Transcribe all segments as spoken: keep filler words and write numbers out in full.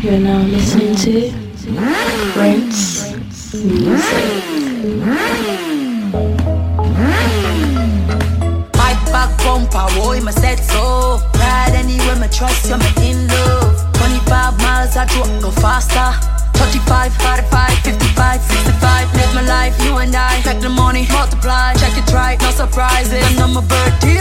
You're now listening to Rinse Music. My back bumper, boy, my set so ride anywhere, my trust you, me in love. Twenty-five miles, I drop, go faster. Thirty-five, forty-five, fifty-five, sixty-five. Live my life, you and I. Make the money, multiply, check it right, no surprises. And I'm a birthday.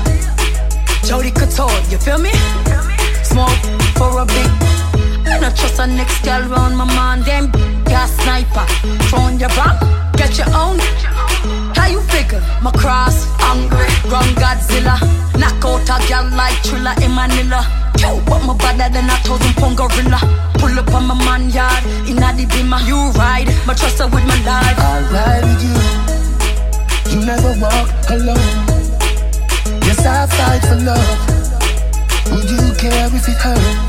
Jody Couture, you feel me? Smoke for a big. I don't trust a next girl round my man. Them gas sniper, phone your back, get your own. How you figure? My cross, hungry, run Godzilla. Knock out a girl like Triller in Manila. Yo, but my better than a thousand pound gorilla. Pull up on my man yard, in a the bimmer. You ride, my trust her with my life. I'll ride with you. You never walk alone. Yes, I fight for love. Would you care if it hurt?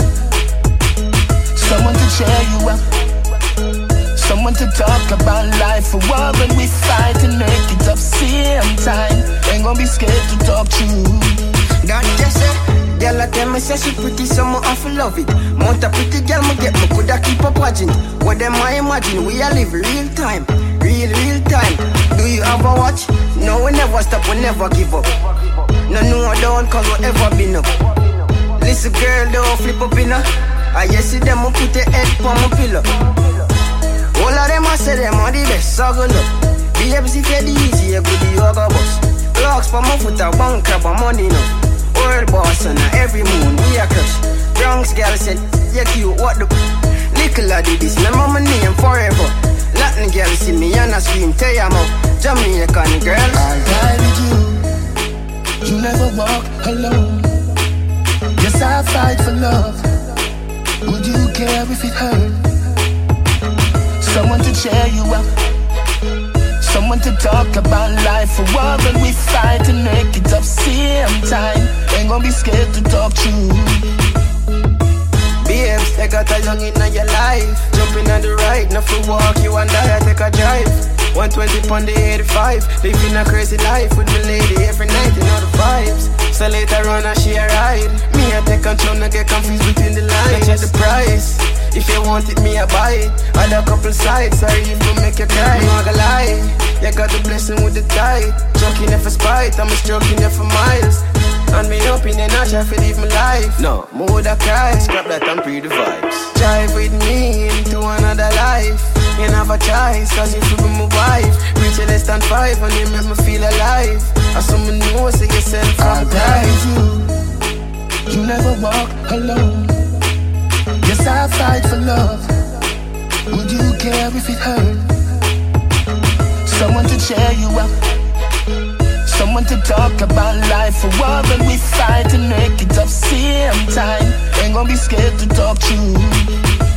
Someone to cheer you up, someone to talk about life for while when we fight and make it up same time. Ain't gonna be scared to talk to you. That just it. Girl, I tell me say she pretty, so me have to love it. Mount a pretty girl, me get me coulda keep up watching. What them I imagine, we a live real time, real real time. Do you ever watch? No, we never stop, we never give up. No, no, I don't, cause we ever been up. Listen, girl, don't flip up in her. I just see them put their head on my pillow. All of them I say them are the best, so good up. B M C for the easy, a good yoga boss. Blocks for my foot, a bank crab, a money no. World boss and every moon we a crush. Bronx girl said, you cute, what the little I did this, remember my name forever. Latin girl see me and I scream, tell ya mo. Jamaican girl, I'll ride with you. You never walk alone. Yes, I fight for love. Would you care if it hurt? Someone to cheer you up, someone to talk about life for while when we fight and make it up same time. Ain't gonna be scared to talk to you. babes, they got a young in your life. Jumping on the right, not for walk, you and I, I take a drive. one twenty on the eighty-five, living a crazy life with my lady every night, you know the vibes. So later on, I share a ride. Me, I take control, not get confused between the lines. Check the price. If you want it, me, I buy it. Add a couple sides, sorry if I make you cry. I'm not gonna lie, you got the blessing with the tide. Joking there for spite, I'm stroking there for miles. And me up in the night, try to live my life. No, more that cry, scrap that and pre the vibes. Drive with me into another life. You never choice, cause you feel with my wife. Reach a less than five and you make me feel alive. As someone knows, say yourself from pride. You, you never walk alone. Yes, I fight for love. Would you care if it hurt? Someone to cheer you up, someone to talk about life for while when we fight and make it up same time. Ain't gonna be scared to talk to you.